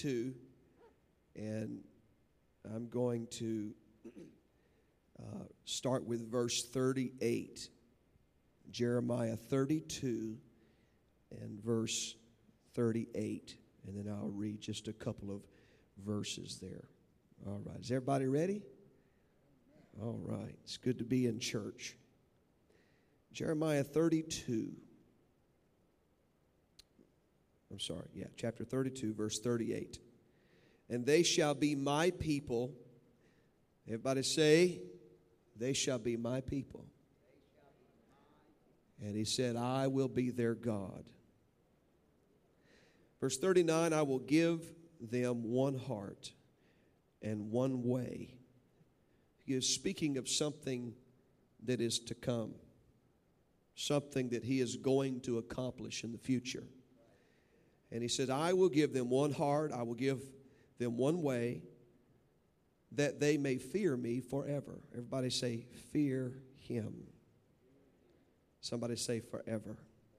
32, and I'm going to start with verse 38. Jeremiah 32 and verse 38. And then I'll read just a couple of verses there. All right. Is everybody ready? All right. It's good to be in church. Jeremiah 32. Chapter 32, verse 38. And they shall be my people. Everybody say, they shall be my people. And he said, I will be their God. Verse 39, I will give them one heart and one way. He is speaking of something that is to come, something that he is going to accomplish in the future. And he said, I will give them one heart, I will give them one way, that they may fear me forever. Everybody say, fear him. Somebody say, forever.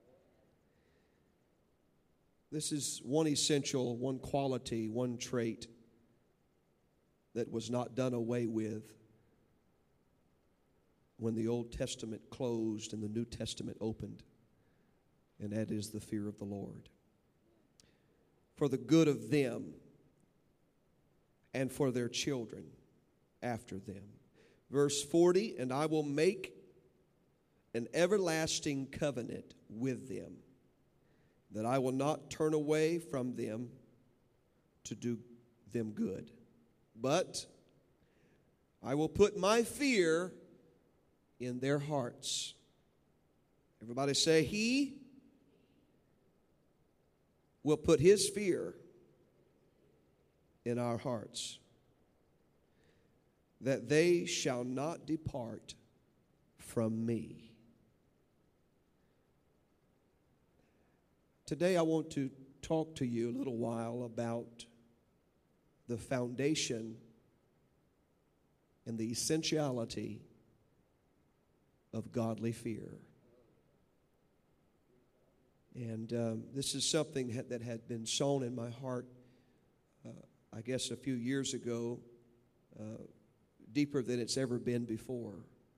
This is one essential, one quality, one trait that was not done away with when the Old Testament closed and the New Testament opened, and that is the fear of the Lord. For the good of them and for their children after them. Verse 40, and I will make an everlasting covenant with them, that I will not turn away from them to do them good. But I will put my fear in their hearts. Everybody say, he will put his fear in our hearts, that they shall not depart from me. Today I want to talk to you a little while about the foundation and the essentiality of godly fear. And this is something that had been sown in my heart, I guess a few years ago, deeper than it's ever been before.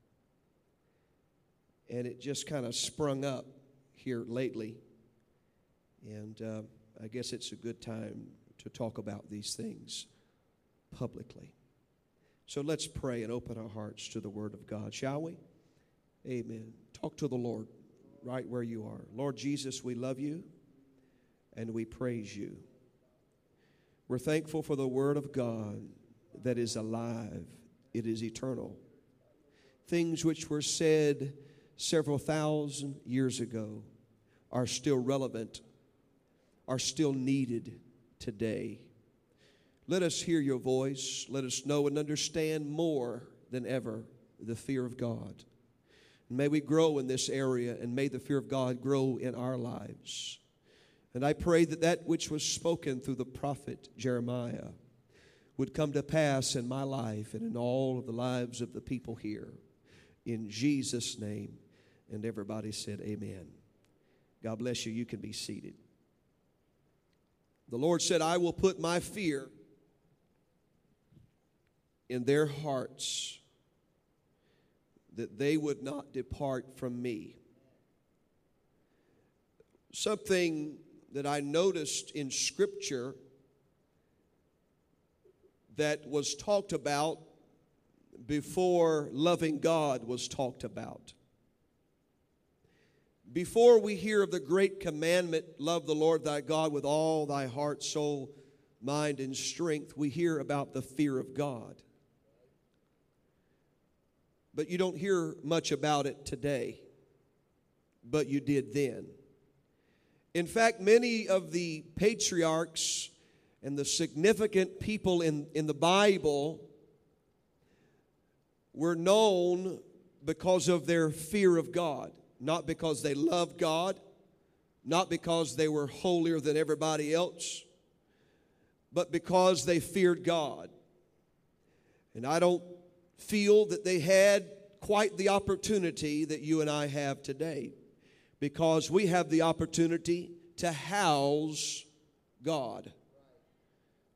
And it just kind of sprung up here lately. And I guess it's a good time to talk about these things publicly. So let's pray and open our hearts to the Word of God, shall we? Amen. Talk to the Lord right where you are. Lord Jesus, we love you and we praise you. We're thankful for the Word of God that is alive. It is eternal. Things which were said several thousand years ago are still relevant, are still needed today. Let us hear your voice. Let us know and understand more than ever the fear of God. May we grow in this area, and may the fear of God grow in our lives. And I pray that that which was spoken through the prophet Jeremiah would come to pass in my life and in all of the lives of the people here. In Jesus' name. And everybody said amen. God bless you. You can be seated. The Lord said, I will put my fear in their hearts, that they would not depart from me. Something that I noticed in Scripture that was talked about before loving God was talked about. Before we hear of the great commandment, love the Lord thy God with all thy heart, soul, mind, and strength, we hear about the fear of God. But you don't hear much about it today, but you did then. In fact, many of the patriarchs and the significant people in the Bible were known because of their fear of God. Not because they loved God, not because they were holier than everybody else, but because they feared God. And I don't feel that they had quite the opportunity that you and I have today, because we have the opportunity to house God.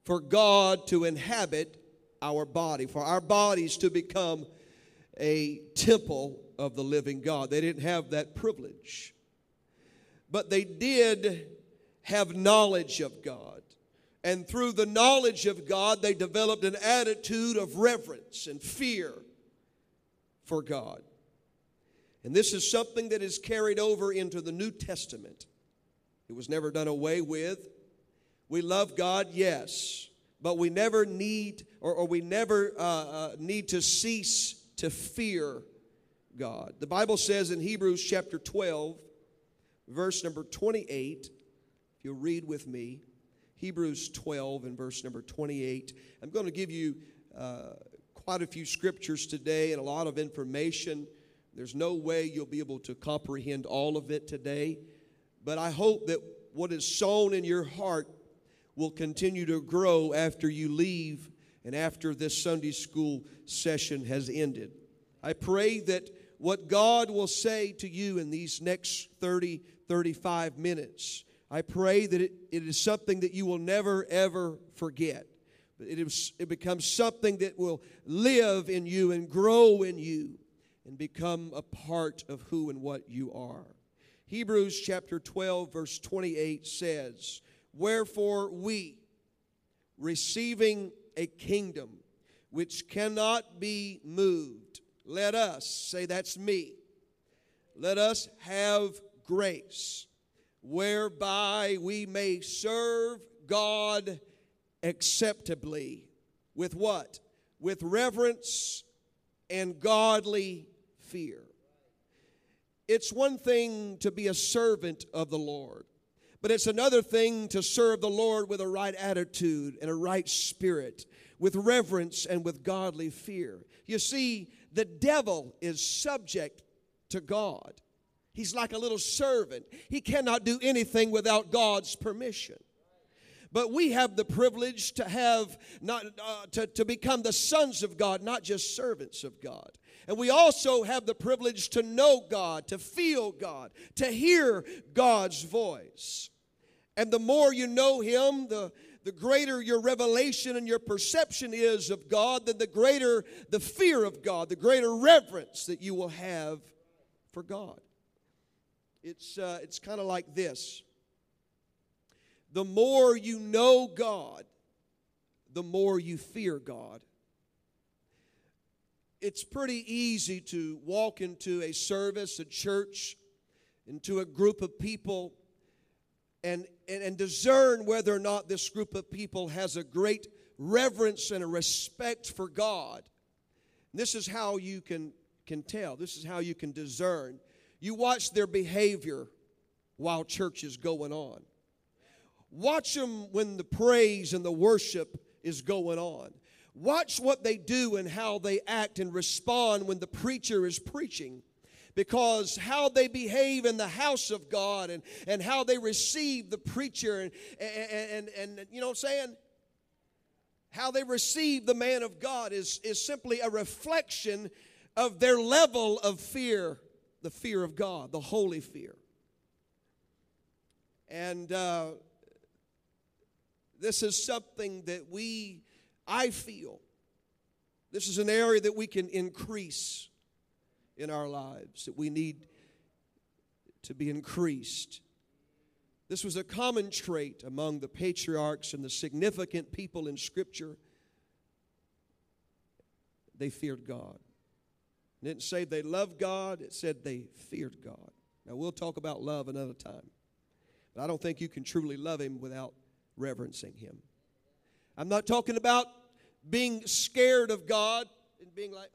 for God to inhabit our body, for our bodies to become a temple of the living God. They didn't have that privilege. But they did have knowledge of God. And through the knowledge of God, they developed an attitude of reverence and fear for God. And this is something that is carried over into the New Testament. It was never done away with. We love God, yes, but we never need, or we never need to cease to fear God. The Bible says in Hebrews chapter 12, verse number 28, if you'll read with me, Hebrews 12 and verse number 28. I'm going to give you quite a few scriptures today and a lot of information. There's no way you'll be able to comprehend all of it today, but I hope that what is sown in your heart will continue to grow after you leave and after this Sunday school session has ended. I pray that what God will say to you in these next 30, 35 minutes, I pray that it is something that you will never, ever forget. It becomes something that will live in you and grow in you and become a part of who and what you are. Hebrews chapter 12, verse 28 says, "Wherefore we, receiving a kingdom which cannot be moved, let us," say that's me, "let us have grace, whereby we may serve God acceptably." With what? With reverence and godly fear. It's one thing to be a servant of the Lord, but it's another thing to serve the Lord with a right attitude and a right spirit, with reverence and with godly fear. You see, the devil is subject to God. He's like a little servant. He cannot do anything without God's permission. But we have the privilege to have to become the sons of God, not just servants of God. And we also have the privilege to know God, to feel God, to hear God's voice. And the more you know Him, the greater your revelation and your perception is of God, then the greater the fear of God, the greater reverence that you will have for God. It's kind of like this. The more you know God, the more you fear God. It's pretty easy to walk into a service, a church, into a group of people, and discern whether or not this group of people has a great reverence and a respect for God. And this is how you can tell. This is how you can discern. You watch their behavior while church is going on. Watch them when the praise and the worship is going on. Watch what they do and how they act and respond when the preacher is preaching. Because how they behave in the house of God and how they receive the preacher and you know what I'm saying? How they receive the man of God is simply a reflection of their level of fear, the fear of God, the holy fear. And this is something that I feel, this is an area that we can increase in our lives, that we need to be increased. This was a common trait among the patriarchs and the significant people in Scripture. They feared God. It didn't say they loved God, it said they feared God. Now, we'll talk about love another time. But I don't think you can truly love Him without reverencing Him. I'm not talking about being scared of God and being like,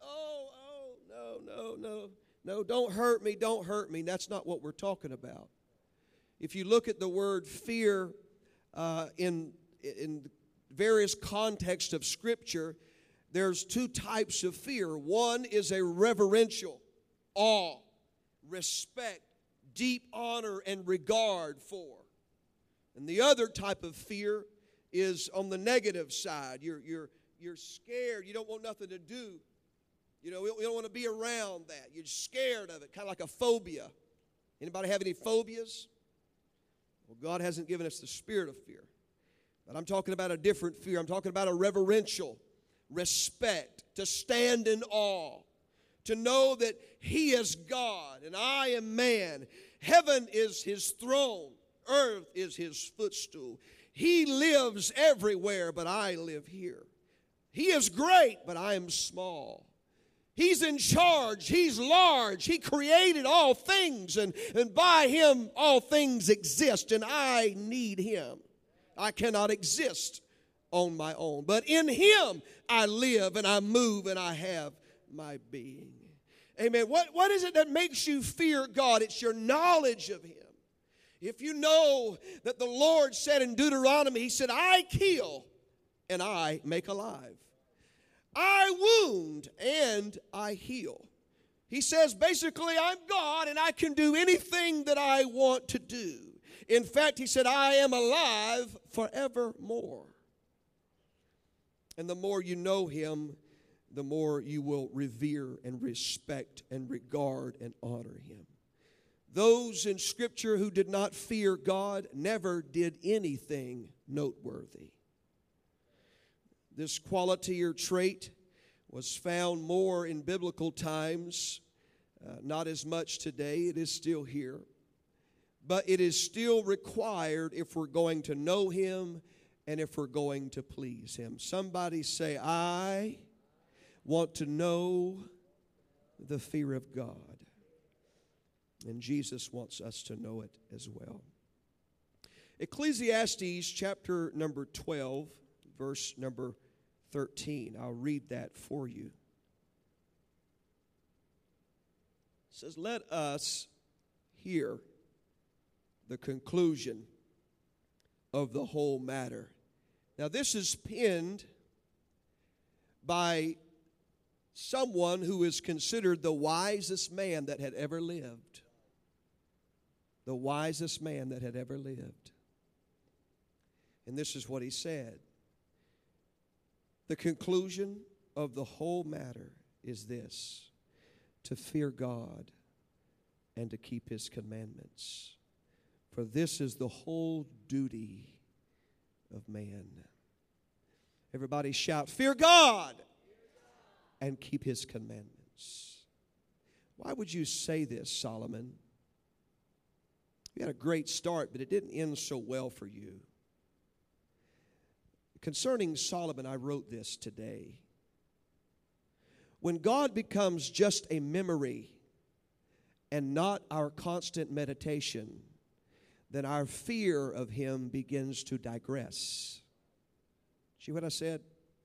no, don't hurt me. That's not what we're talking about. If you look at the word fear in various contexts of Scripture, there's two types of fear. One is a reverential, awe, respect, deep honor and regard for. And the other type of fear is on the negative side. You're scared. You don't want nothing to do. You know, you don't want to be around that. You're scared of it, kind of like a phobia. Anybody have any phobias? Well, God hasn't given us the spirit of fear, But I'm talking about a different fear. I'm talking about a reverential respect, to stand in awe, to know that He is God and I am man. Heaven is His throne. Earth is His footstool. He lives everywhere, but I live here. He is great, but I am small. He's in charge. He's large. He created all things, and by Him all things exist, and I need Him. I cannot exist on my own. But in Him I live and I move and I have my being. Amen. What is it that makes you fear God? It's your knowledge of Him. If you know that the Lord said in Deuteronomy, He said, I kill and I make alive. I wound and I heal. He says basically, I'm God and I can do anything that I want to do. In fact, He said, I am alive forevermore. And the more you know Him, the more you will revere and respect and regard and honor Him. Those in Scripture who did not fear God never did anything noteworthy. This quality or trait was found more in biblical times, not as much today. It is still here. But it is still required if we're going to know Him and if we're going to please Him. Somebody say, I want to know the fear of God. And Jesus wants us to know it as well. Ecclesiastes chapter number 12, verse number 13. I'll read that for you. It says, let us hear the conclusion of the whole matter. Now, this is penned by someone who is considered the wisest man that had ever lived. The wisest man that had ever lived. And this is what he said. The conclusion of the whole matter is this: to fear God and to keep His commandments. For this is the whole duty of man. Everybody shout, fear God and keep His commandments. Why would you say this, Solomon? You had a great start, but it didn't end so well for you. Concerning Solomon, I wrote this today. When God becomes just a memory and not our constant meditation, then our fear of Him begins to digress. See what I said?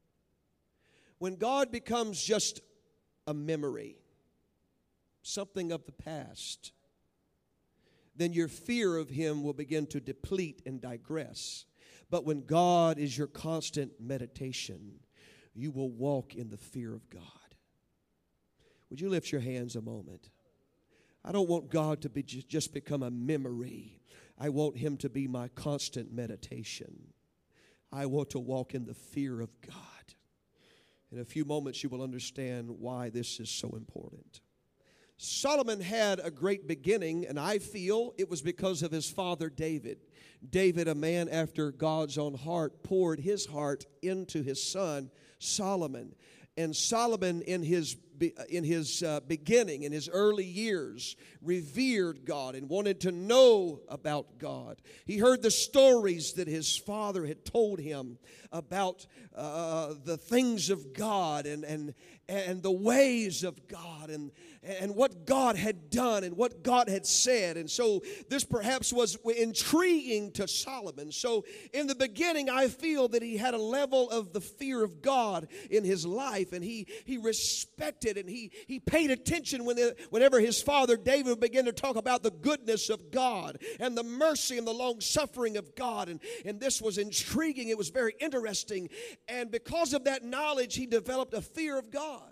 When God becomes just a memory, something of the past, then your fear of Him will begin to deplete and digress. But when God is your constant meditation, you will walk in the fear of God. Would you lift your hands a moment? I don't want God to be just become a memory. I want Him to be my constant meditation. I want to walk in the fear of God. In a few moments, you will understand why this is so important. Solomon had a great beginning, and I feel it was because of his father David. David, a man after God's own heart, poured his heart into his son Solomon. And Solomon, in his beginning, in his early years, revered God and wanted to know about God. He heard the stories that his father had told him about the things of God and the ways of God and what God had done and what God had said. And so this perhaps was intriguing to Solomon. So in the beginning, I feel that he had a level of the fear of God in his life, and he respected and he paid attention whenever his father David began to talk about the goodness of God and the mercy and the long suffering of God. And this was intriguing. It was very interesting. And because of that knowledge, he developed a fear of God.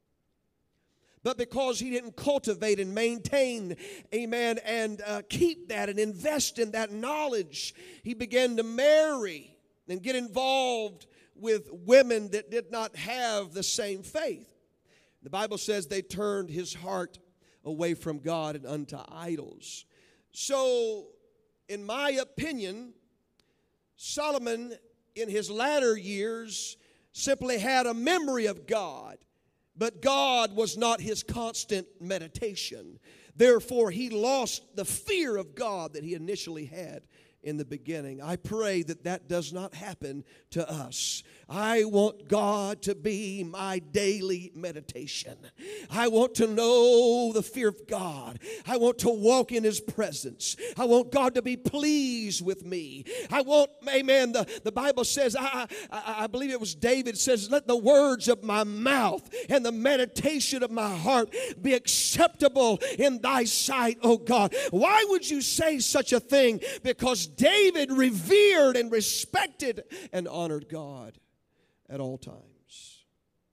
But because he didn't cultivate and maintain, amen, and keep that and invest in that knowledge, he began to marry and get involved with women that did not have the same faith. The Bible says they turned his heart away from God and unto idols. So, in my opinion, Solomon in his latter years simply had a memory of God, but God was not his constant meditation. Therefore, he lost the fear of God that he initially had in the beginning. I pray that that does not happen to us. I want God to be my daily meditation. I want to know the fear of God. I want to walk in his presence. I want God to be pleased with me. I want, amen, the Bible says, I believe it was David says, let the words of my mouth and the meditation of my heart be acceptable in thy sight, O God. Why would you say such a thing? Because David revered and respected and honored God at all times.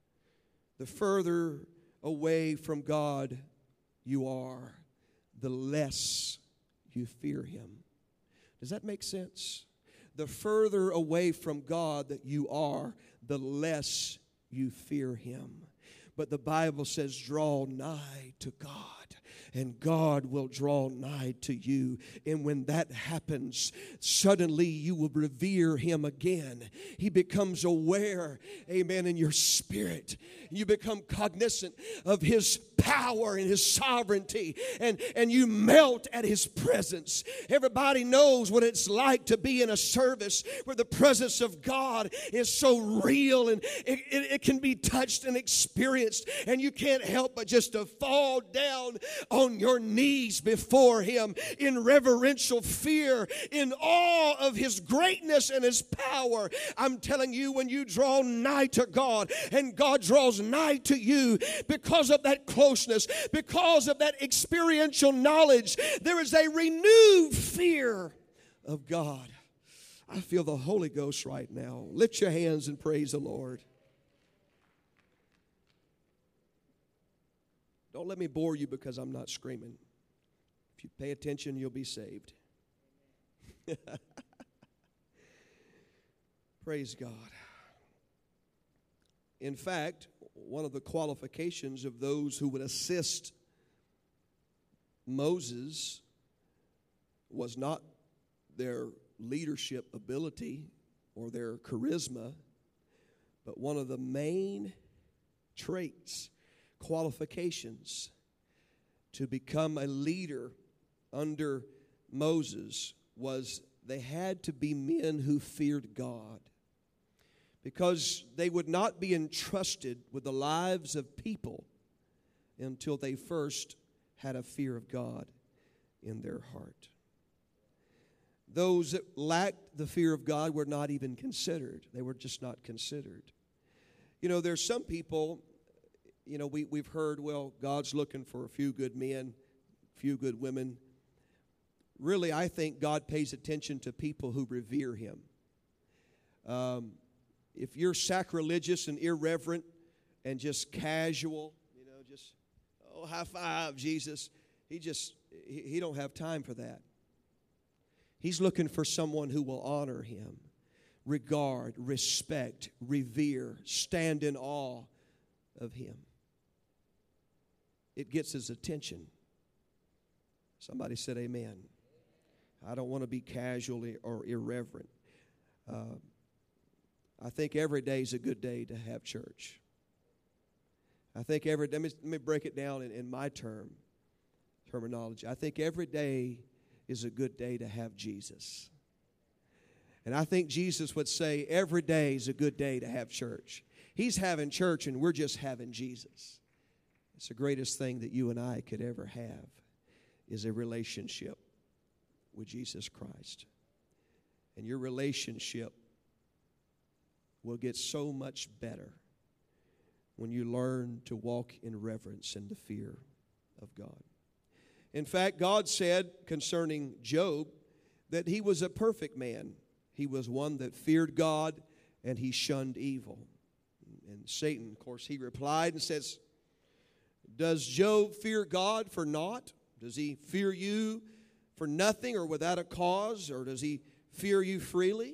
The further away from God you are, the less you fear him. Does that make sense? The further away from God that you are, the less you fear him. But the Bible says, draw nigh to God, and God will draw nigh to you. And when that happens, suddenly you will revere him again. He becomes aware, amen, in your spirit. You become cognizant of his power and his sovereignty, and you melt at his presence. Everybody knows what it's like to be in a service where the presence of God is so real, and it can be touched and experienced, and you can't help but just to fall down on your knees before him in reverential fear, in awe of his greatness and his power. I'm telling you, when you draw nigh to God and God draws nigh to you, because of that closeness, because of that experiential knowledge, there is a renewed fear of God. I feel the Holy Ghost right now. Lift your hands and praise the Lord. Don't let me bore you because I'm not screaming. If you pay attention, you'll be saved. Praise God. In fact, one of the qualifications of those who would assist Moses was not their leadership ability or their charisma, but one of the main traits, qualifications to become a leader under Moses was they had to be men who feared God, because they would not be entrusted with the lives of people until they first had a fear of God in their heart. Those that lacked the fear of God were not even considered. They were just not considered. You know, there's some people, you know, we've heard, well, God's looking for a few good men, a few good women. Really, I think God pays attention to people who revere him. If you're sacrilegious and irreverent and just casual, you know, just, oh, high five, Jesus, he don't have time for that. He's looking for someone who will honor him, regard, respect, revere, stand in awe of him. It gets his attention. Somebody said amen. I don't want to be casual or irreverent. I think every day is a good day to have church. I think let me break it down in my terminology. I think every day is a good day to have Jesus. And I think Jesus would say every day is a good day to have church. He's having church and we're just having Jesus. It's the greatest thing that you and I could ever have, is a relationship with Jesus Christ. And your relationship will get so much better when you learn to walk in reverence and the fear of God. In fact, God said concerning Job that he was a perfect man. He was one that feared God and he shunned evil. And Satan, of course, he replied and says, does Job fear God for naught? Does he fear you for nothing or without a cause? Or does he fear you freely?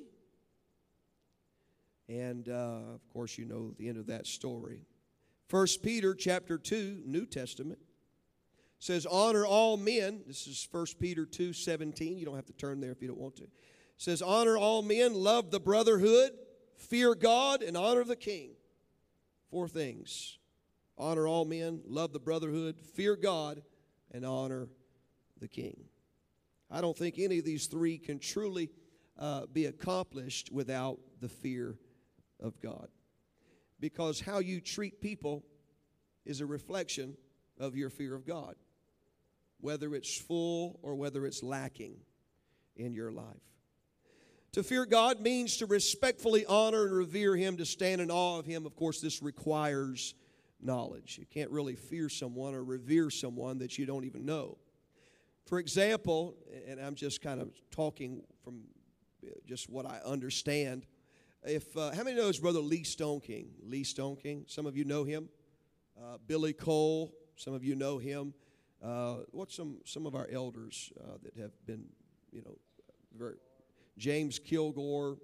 And, of course, you know the end of that story. 1 Peter chapter 2, New Testament, says, honor all men. This is 1 Peter 2:17. You don't have to turn there if you don't want to. says, honor all men, love the brotherhood, fear God, and honor the king. 4 things. Honor all men, love the brotherhood, fear God, and honor the king. I don't think any of these 3 can truly be accomplished without the fear of God. Because how you treat people is a reflection of your fear of God, whether it's full or whether it's lacking in your life. To fear God means to respectfully honor and revere Him, to stand in awe of Him. Of course, this requires knowledge. You can't really fear someone or revere someone that you don't even know. For example, and I'm just kind of talking from just what I understand. How many knows Brother Lee Stoneking? Lee Stoneking, some of you know him. Billy Cole, some of you know him. What's some of our elders that have been, very James Kilgore,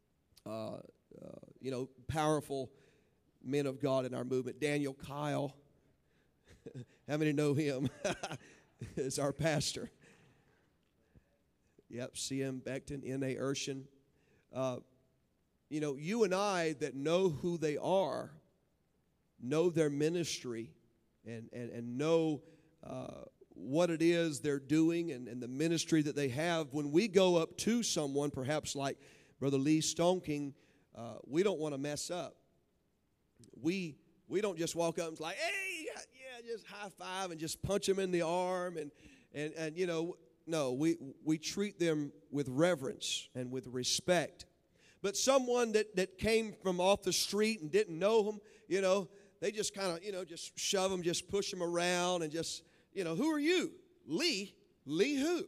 powerful men of God in our movement. Daniel Kyle, how many know him? Is our pastor. Yep, C.M. Beckton, N.A. Urshan. You and I that know who they are, know their ministry, and know what it is they're doing and the ministry that they have. When we go up to someone, perhaps like Brother Lee Stoneking, we don't want to mess up. We don't just walk up and like, hey, yeah, just high five and just punch them in the arm and no, we treat them with reverence and with respect. But someone that came from off the street and didn't know them, they just kind of, just shove them, just push them around and just, who are you? Lee? Lee who?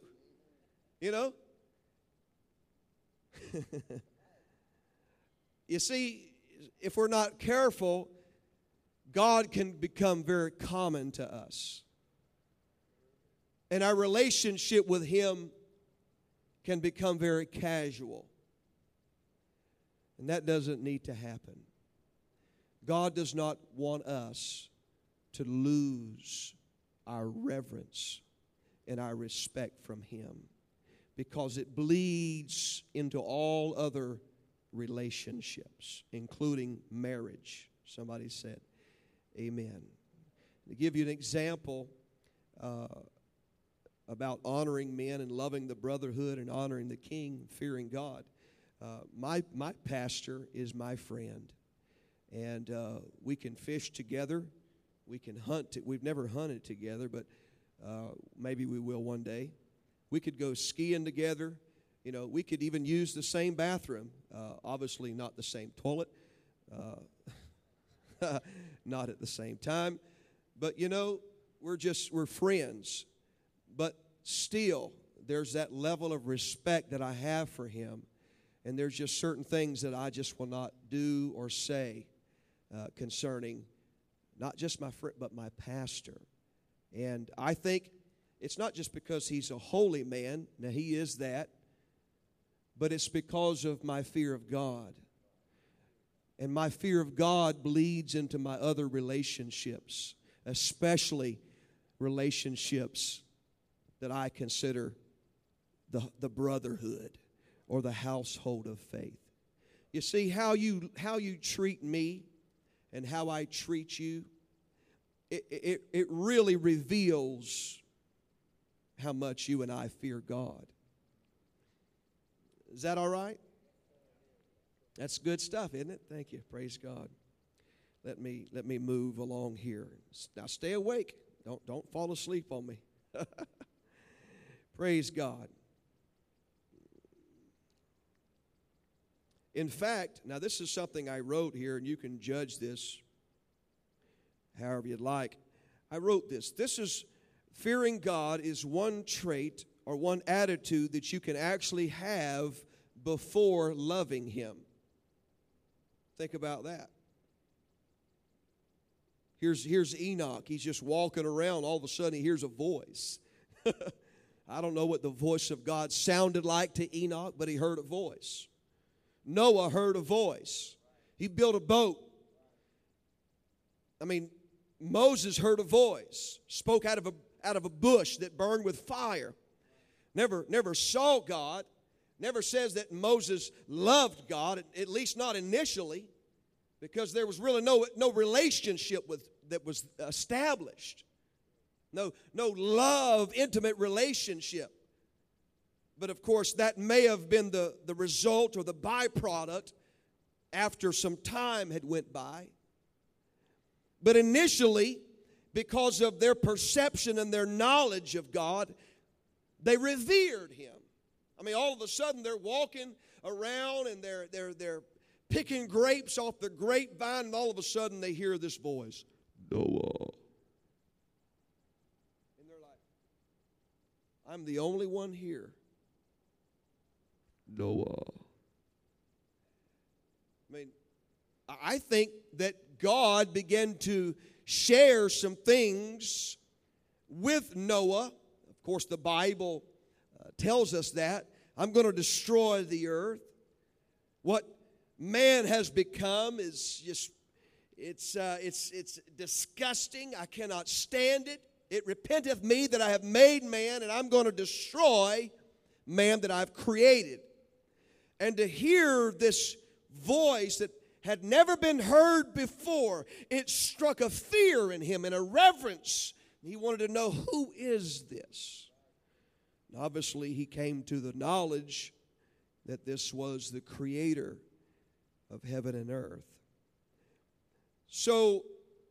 You see, if we're not careful, God can become very common to us. And our relationship with Him can become very casual. And that doesn't need to happen. God does not want us to lose our reverence and our respect from Him, because it bleeds into all other relationships, including marriage. Somebody said, amen. To give you an example about honoring men and loving the brotherhood and honoring the king, fearing God, my pastor is my friend. And we can fish together. We can hunt. We've never hunted together, but maybe we will one day. We could go skiing together. We could even use the same bathroom. Obviously not the same toilet. Not at the same time. But, we're friends. But still, there's that level of respect that I have for him. And there's just certain things that I just will not do or say concerning not just my friend, but my pastor. And I think it's not just because he's a holy man. Now, he is that. But it's because of my fear of God. And my fear of God bleeds into my other relationships, especially relationships that I consider the brotherhood or the household of faith. You see, how you treat me and how I treat you, it really reveals how much you and I fear God. Is that all right? That's good stuff, isn't it? Thank you. Praise God. Let me move along here. Now stay awake. Don't fall asleep on me. Praise God. In fact, now this is something I wrote here, and you can judge this however you'd like. I wrote this. This is, fearing God is one trait or one attitude that you can actually have before loving Him. Think about that. Here's Enoch. He's just walking around. All of a sudden, he hears a voice. I don't know what the voice of God sounded like to Enoch, but he heard a voice. Noah heard a voice. He built a boat. Moses heard a voice. Spoke out of a bush that burned with fire. Never saw God. Never says that Moses loved God, at least not initially, because there was really no relationship that was established. No love, intimate relationship. But of course, that may have been the result or the byproduct after some time had went by. But initially, because of their perception and their knowledge of God, they revered Him. I mean, all of a sudden they're walking around and they're picking grapes off the grapevine, and all of a sudden they hear this voice, Noah. And they're like, I'm the only one here. Noah. I mean, I think that God began to share some things with Noah. Of course, the Bible tells us that. I'm going to destroy the earth. What man has become is just, it's disgusting. I cannot stand it. It repenteth me that I have made man, and I'm going to destroy man that I've created. And to hear this voice that had never been heard before, it struck a fear in him and a reverence. He wanted to know, who is this? And obviously, he came to the knowledge that this was the Creator of heaven and earth. So,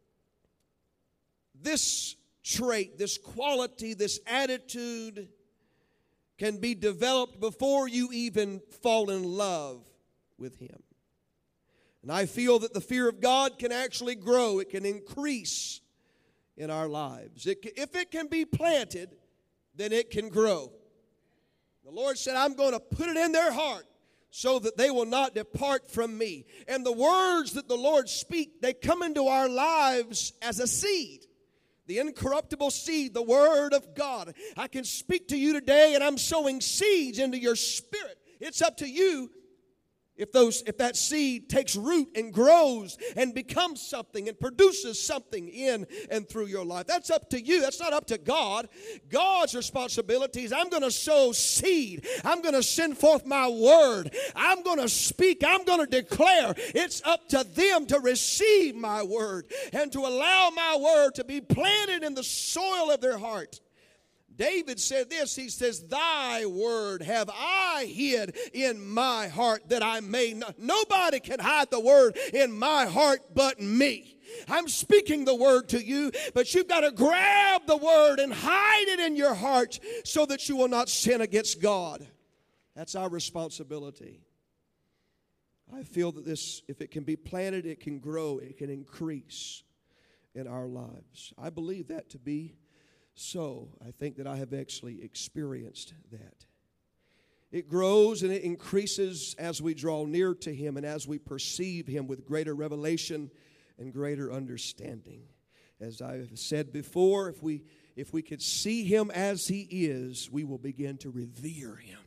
this trait, this quality, this attitude can be developed before you even fall in love with Him. And I feel that the fear of God can actually grow. It can increase in our lives. If it can be planted, then it can grow. The Lord said, I'm going to put it in their heart so that they will not depart from me. And the words that the Lord speaks, they come into our lives as a seed. The incorruptible seed, the Word of God. I can speak to you today, and I'm sowing seeds into your spirit. It's up to you if that seed takes root and grows and becomes something and produces something in and through your life. That's up to you. That's not up to God. God's responsibility is, I'm going to sow seed. I'm going to send forth my word. I'm going to speak. I'm going to declare. It's up to them to receive my word and to allow my word to be planted in the soil of their heart. David said this, he says, thy word have I hid in my heart that I may not. Nobody can hide the word in my heart but me. I'm speaking the word to you, but you've got to grab the word and hide it in your heart so that you will not sin against God. That's our responsibility. I feel that this, if it can be planted, it can grow, it can increase in our lives. I believe that to be so. I think that I have actually experienced that. It grows and it increases as we draw near to Him and as we perceive Him with greater revelation and greater understanding. As I have said before, if we could see Him as He is, we will begin to revere Him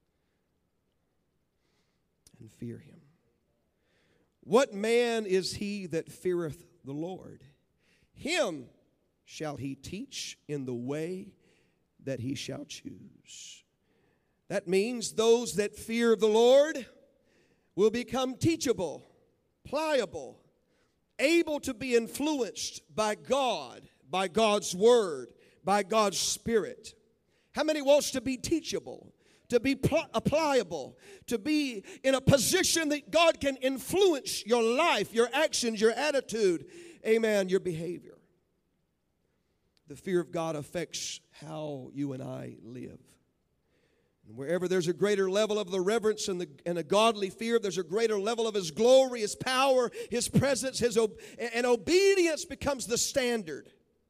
and fear Him. What man is he that feareth the Lord? Him shall he teach in the way that he shall choose. That means those that fear the Lord will become teachable, pliable, able to be influenced by God, by God's word, by God's Spirit. How many wants to be teachable, to be pliable, to be in a position that God can influence your life, your actions, your attitude, amen, your behavior? The fear of God affects how you and I live. And wherever there's a greater level of the reverence and a godly fear, there's a greater level of His glory, His power, His presence, and obedience becomes the standard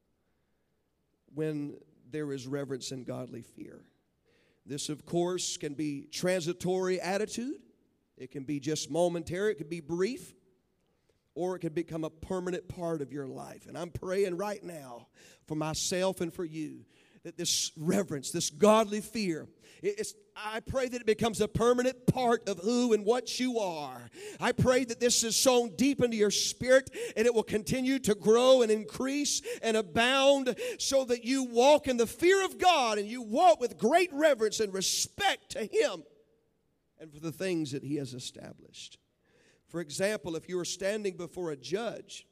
when there is reverence and godly fear. This, of course, can be transitory attitude. It can be just momentary. It can be brief. Or it can become a permanent part of your life. And I'm praying right now for myself and for you that this reverence, this godly fear, I pray that it becomes a permanent part of who and what you are. I pray that this is sown deep into your spirit and it will continue to grow and increase and abound so that you walk in the fear of God and you walk with great reverence and respect to Him and for the things that He has established. For example, if you are standing before a judge,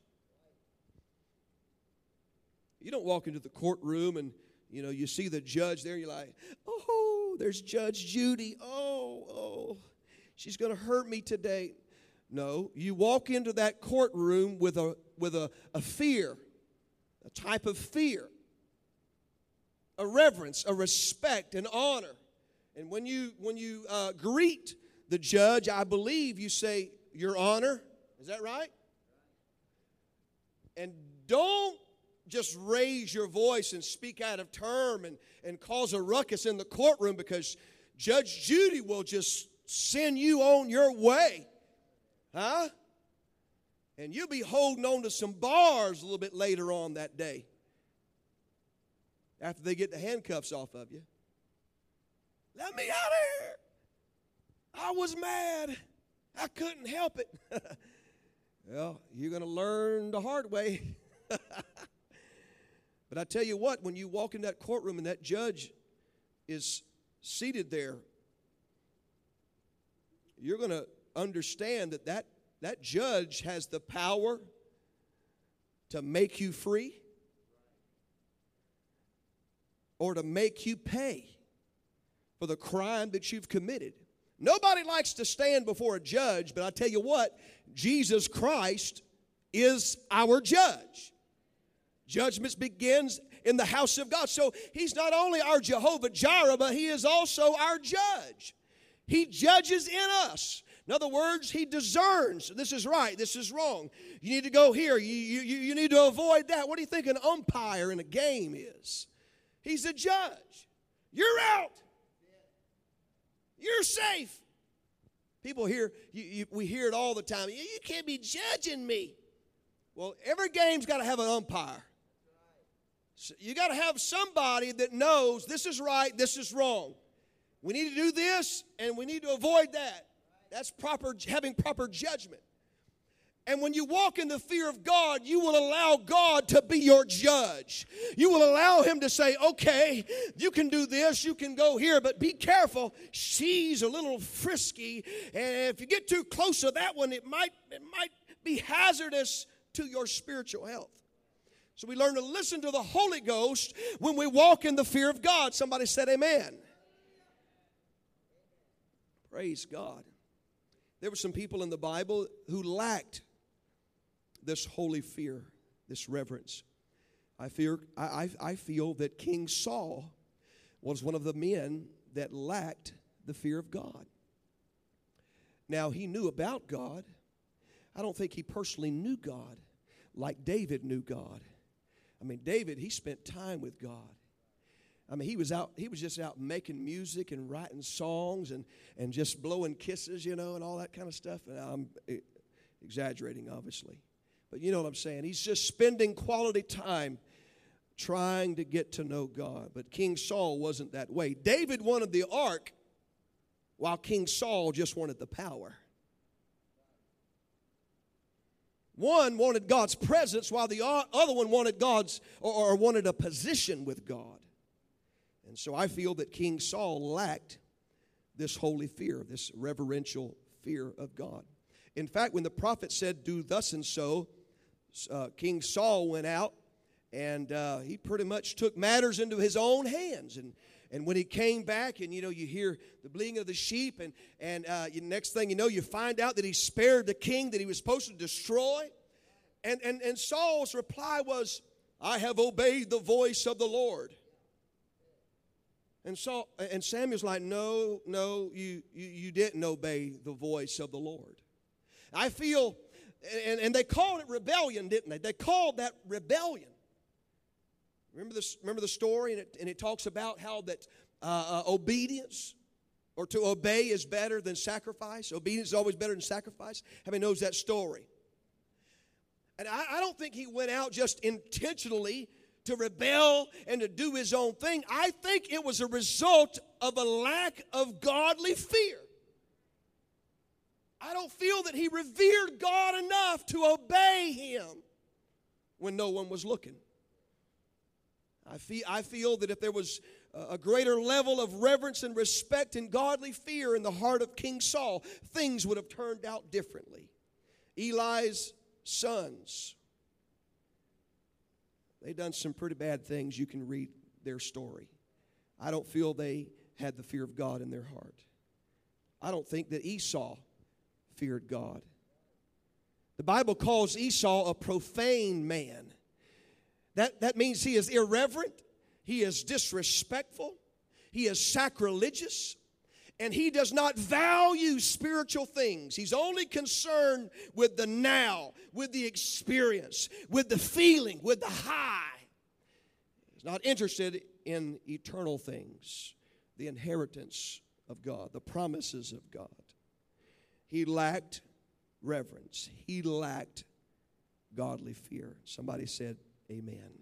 you don't walk into the courtroom and you see the judge there and you're like, oh, there's Judge Judy. Oh, she's going to hurt me today. No, you walk into that courtroom with a fear, a type of fear, a reverence, a respect, an honor. And when you greet the judge, I believe you say, Your Honor. Is that right? And don't just raise your voice and speak out of term and cause a ruckus in the courtroom, because Judge Judy will just send you on your way. Huh? And you'll be holding on to some bars a little bit later on that day after they get the handcuffs off of you. Let me out of here. I was mad. I couldn't help it. Well, you're going to learn the hard way. But I tell you what, when you walk in that courtroom and that judge is seated there, you're going to understand that judge has the power to make you free or to make you pay for the crime that you've committed. Nobody likes to stand before a judge, but I tell you what, Jesus Christ is our judge. Judgment begins in the house of God. So He's not only our Jehovah Jireh, but He is also our judge. He judges in us. In other words, He discerns. This is right, this is wrong. You need to go here. You need to avoid that. What do you think an umpire in a game is? He's a judge. You're out. You're safe. People hear, we hear it all the time. You can't be judging me. Well, every game's got to have an umpire. So you got to have somebody that knows this is right, this is wrong. We need to do this, and we need to avoid that. That's having proper judgment. And when you walk in the fear of God, you will allow God to be your judge. You will allow Him to say, okay, you can do this, you can go here, but be careful. She's a little frisky, and if you get too close to that one, it might be hazardous to your spiritual health. So we learn to listen to the Holy Ghost when we walk in the fear of God. Somebody said amen. Praise God. There were some people in the Bible who lacked this holy fear, this reverence. I feel that King Saul was one of the men that lacked the fear of God. Now, he knew about God. I don't think he personally knew God like David knew God. I mean, David, he spent time with God. I mean, he was just out making music and writing songs and just blowing kisses, and all that kind of stuff. And I'm exaggerating, obviously. But you know what I'm saying. He's just spending quality time trying to get to know God. But King Saul wasn't that way. David wanted the ark, while King Saul just wanted the power. One wanted God's presence, while the other one wanted wanted a position with God. And so I feel that King Saul lacked this holy fear, this reverential fear of God. In fact, when the prophet said, do thus and so, King Saul went out and he pretty much took matters into his own hands. And when he came back and, you hear the bleating of the sheep and next thing you know, you find out that he spared the king that he was supposed to destroy. And Saul's reply was, I have obeyed the voice of the Lord. And Samuel's like, no, you didn't obey the voice of the Lord. I feel, and they called it rebellion, didn't they? They called that rebellion. Remember the story, and it talks about how that obedience or to obey is better than sacrifice. Obedience is always better than sacrifice. How many knows that story? And I don't think he went out just intentionally to rebel and to do his own thing. I think it was a result of a lack of godly fear. I don't feel that he revered God enough to obey Him when no one was looking. I feel that if there was a greater level of reverence and respect and godly fear in the heart of King Saul, things would have turned out differently. Eli's sons, they done some pretty bad things. You can read their story. I don't feel they had the fear of God in their heart. I don't think that Esau feared God. The Bible calls Esau a profane man. That means he is irreverent, he is disrespectful, he is sacrilegious, and he does not value spiritual things. He's only concerned with the now, with the experience, with the feeling, with the high. He's not interested in eternal things, the inheritance of God, the promises of God. He lacked reverence. He lacked godly fear. Somebody said, amen.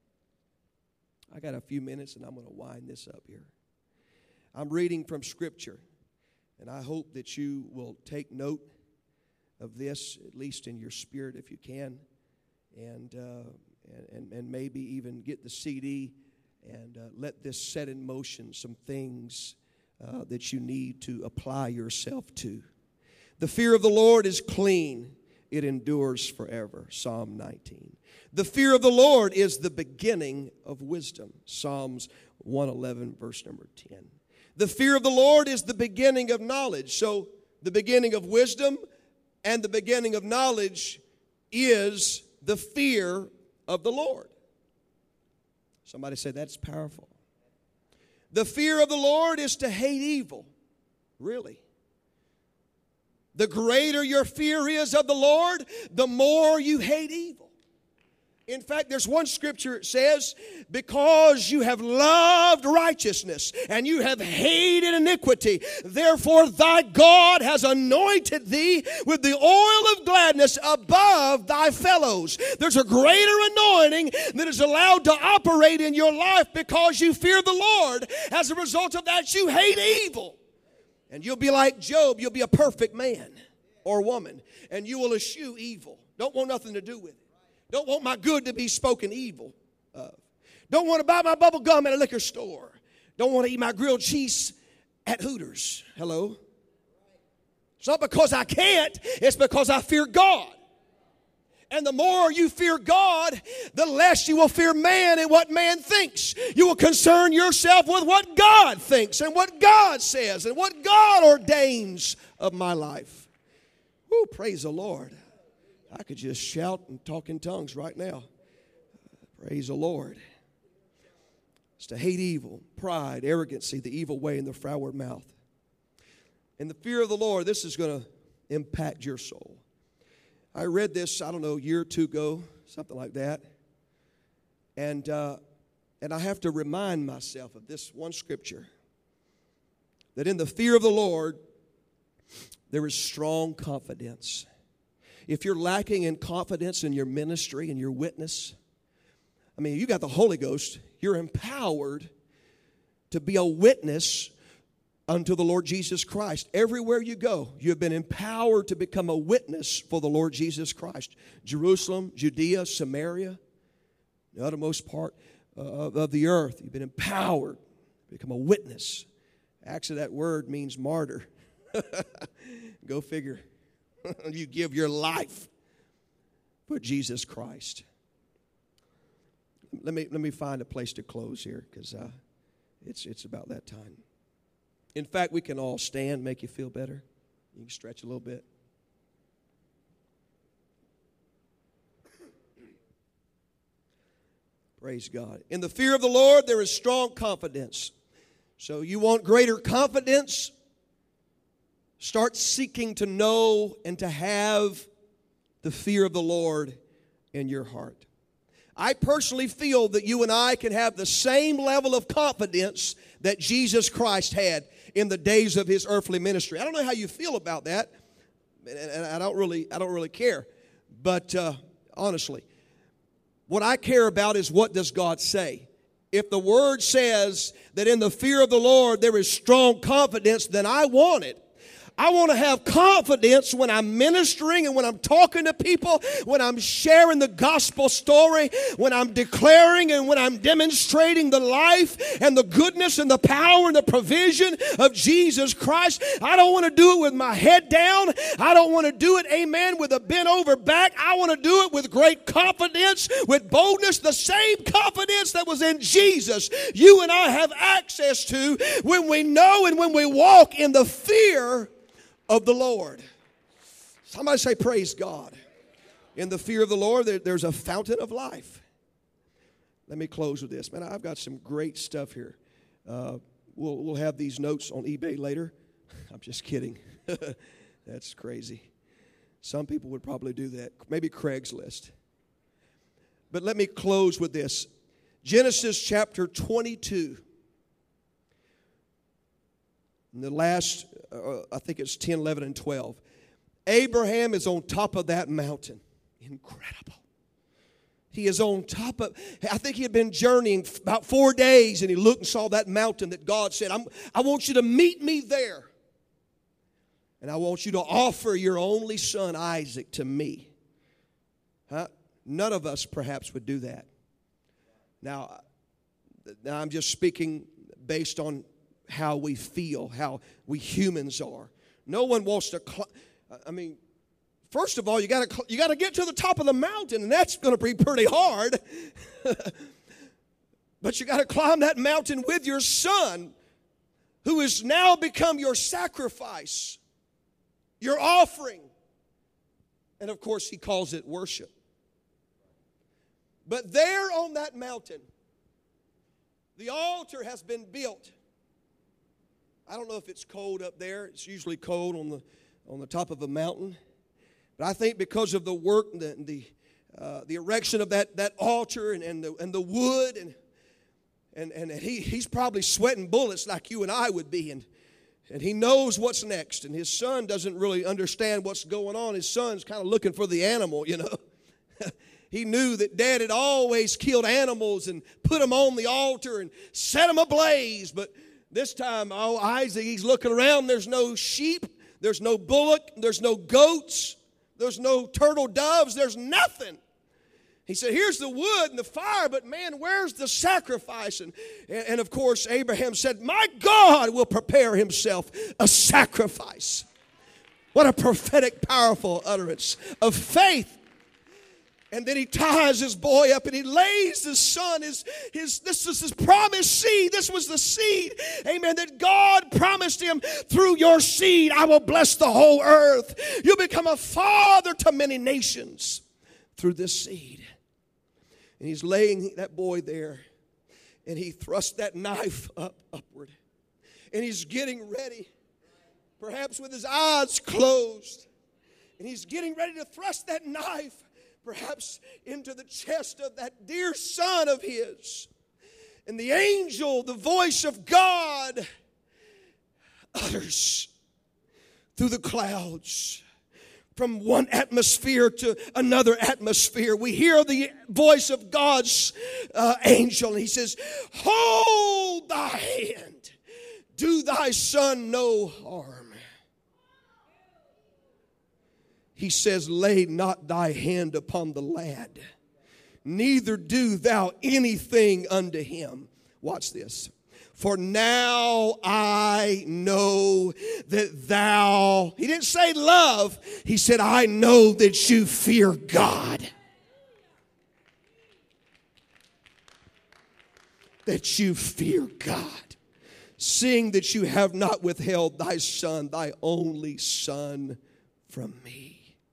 I got a few minutes and I'm going to wind this up here. I'm reading from Scripture, and I hope that you will take note of this, at least in your spirit if you can, and maybe even get the CD and let this set in motion some things that you need to apply yourself to. The fear of the Lord is clean. It endures forever. Psalm 19. The fear of the Lord is the beginning of wisdom. Psalms 111, verse number 10. The fear of the Lord is the beginning of knowledge. So the beginning of wisdom and the beginning of knowledge is the fear of the Lord. Somebody said that's powerful. The fear of the Lord is to hate evil. Really. The greater your fear is of the Lord, the more you hate evil. In fact, there's one scripture that says, because you have loved righteousness and you have hated iniquity, therefore thy God has anointed thee with the oil of gladness above thy fellows. There's a greater anointing that is allowed to operate in your life because you fear the Lord. As a result of that, you hate evil. And you'll be like Job. You'll be a perfect man or woman. And you will eschew evil. Don't want nothing to do with it. Don't want my good to be spoken evil of. Don't want to buy my bubble gum at a liquor store. Don't want to eat my grilled cheese at Hooters. Hello? It's not because I can't. It's because I fear God. And the more you fear God, the less you will fear man and what man thinks. You will concern yourself with what God thinks and what God says and what God ordains of my life. Woo, praise the Lord. I could just shout and talk in tongues right now. Praise the Lord. It's to hate evil, pride, arrogancy, the evil way, and the froward mouth. And the fear of the Lord, this is going to impact your soul. I read this, I don't know, a year or two ago, something like that. And I have to remind myself of this one scripture. That in the fear of the Lord, there is strong confidence. If you're lacking in confidence in your ministry and your witness, I mean, you got the Holy Ghost. You're empowered to be a witness unto the Lord Jesus Christ. Everywhere you go, you have been empowered to become a witness for the Lord Jesus Christ. Jerusalem, Judea, Samaria, the uttermost part of the earth. You've been empowered to become a witness. Actually, that word means martyr. Go figure. You give your life for Jesus Christ. Let me find a place to close here because it's about that time. In fact, we can all stand, make you feel better. You can stretch a little bit. Praise God. In the fear of the Lord, there is strong confidence. So you want greater confidence? Start seeking to know and to have the fear of the Lord in your heart. I personally feel that you and I can have the same level of confidence that Jesus Christ had in the days of his earthly ministry. I don't know how you feel about that, and I don't really care. But honestly, what I care about is what does God say. If the Word says that in the fear of the Lord there is strong confidence, then I want it. I want to have confidence when I'm ministering and when I'm talking to people, when I'm sharing the gospel story, when I'm declaring and when I'm demonstrating the life and the goodness and the power and the provision of Jesus Christ. I don't want to do it with my head down. I don't want to do it, amen, with a bent over back. I want to do it with great confidence, with boldness, the same confidence that was in Jesus. You and I have access to when we know and when we walk in the fear of the Lord. Somebody say, praise God. In the fear of the Lord, there's a fountain of life. Let me close with this. Man, I've got some great stuff here. We'll have these notes on eBay later. I'm just kidding. That's crazy. Some people would probably do that. Maybe Craigslist. But let me close with this. Genesis chapter 22. In the last, I think it's 10, 11, and 12. Abraham is on top of that mountain. Incredible. He is on top of, I think he had been journeying about 4 days, and he looked and saw that mountain that God said, I want you to meet me there. And I want you to offer your only son, Isaac, to me. None of us perhaps would do that. Now I'm just speaking based on how we feel, how we humans are. No one wants to, first of all, you got to get to the top of the mountain, and that's going to be pretty hard. But you got to climb that mountain with your son, who has now become your sacrifice, your offering. And of course, he calls it worship. But there on that mountain, the altar has been built. I don't know if it's cold up there. It's usually cold on the top of a mountain. But I think because of the work, the erection of that altar and the wood, and he's probably sweating bullets like you and I would be, and he knows what's next. And his son doesn't really understand what's going on. His son's kind of looking for the animal, you know. He knew that Dad had always killed animals and put them on the altar and set them ablaze. But this time, Isaac, he's looking around. There's no sheep. There's no bullock. There's no goats. There's no turtle doves. There's nothing. He said, here's the wood and the fire, but man, where's the sacrifice? And of course, Abraham said, my God will prepare himself a sacrifice. What a prophetic, powerful utterance of faith. And then he ties his boy up and he lays his son, this is his promised seed. This was the seed, amen, that God promised him. Through your seed, I will bless the whole earth. You'll become a father to many nations through this seed. And he's laying that boy there, and he thrusts that knife upward. And he's getting ready, perhaps with his eyes closed. And he's getting ready to thrust that knife perhaps into the chest of that dear son of his. And the angel, the voice of God, utters through the clouds from one atmosphere to another atmosphere. We hear the voice of God's angel, and he says, hold thy hand, do thy son no harm. He says, lay not thy hand upon the lad, neither do thou anything unto him. Watch this. For now I know that thou, he didn't say love, he said, I know that you fear God. That you fear God. Seeing that you have not withheld thy son, thy only son, from me.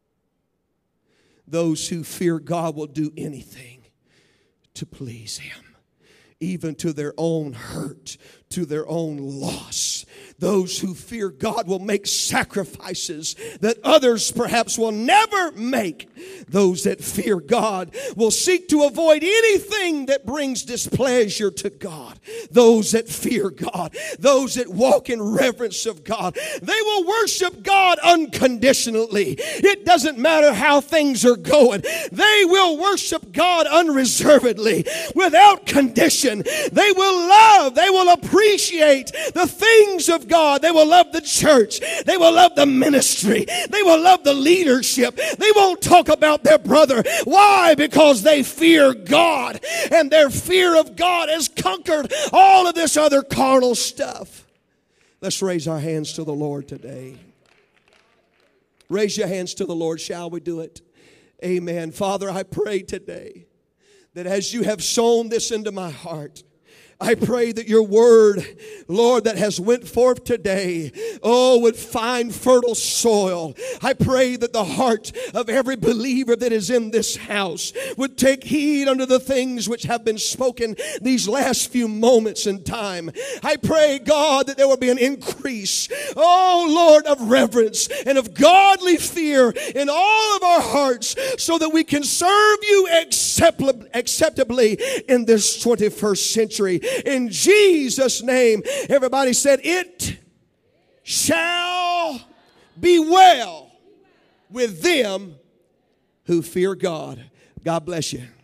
Those who fear God will do anything to please him, even to their own hurt, to their own loss. Those who fear God will make sacrifices that others perhaps will never make. Those that fear God will seek to avoid anything that brings displeasure to God. Those that fear God, those that walk in reverence of God, they will worship God unconditionally. It doesn't matter how things are going. They will worship God unreservedly, without condition. Christian, they will love, they will appreciate the things of God. They will love the church. They will love the ministry. They will love the leadership. They won't talk about their brother. Why? Because they fear God, and their fear of God has conquered all of this other carnal stuff. Let's raise our hands to the Lord today. Raise your hands to the Lord. Shall we do it? Amen. Father, I pray today that as you have sown this into my heart, I pray that your word, Lord, that has went forth today, would find fertile soil. I pray that the heart of every believer that is in this house would take heed unto the things which have been spoken these last few moments in time. I pray, God, that there will be an increase, Lord, of reverence and of godly fear in all of our hearts so that we can serve you acceptably in this 21st century. In Jesus' name, everybody said, it shall be well with them who fear God. God bless you.